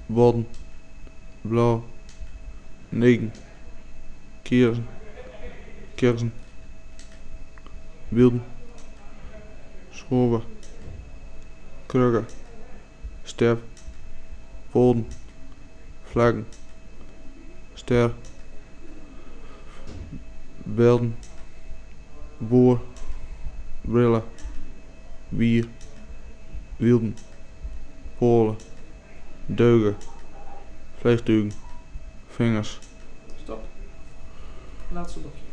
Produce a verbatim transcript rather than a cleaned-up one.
worden, blauw, negen, keren, kersen, wilden, schroeven, kruggen, sterp, volden, vlaggen, ster, belden, boer, brillen, wier, wilden, polen, deugen, vleesduigen, vingers. Stop. Laatste blokje.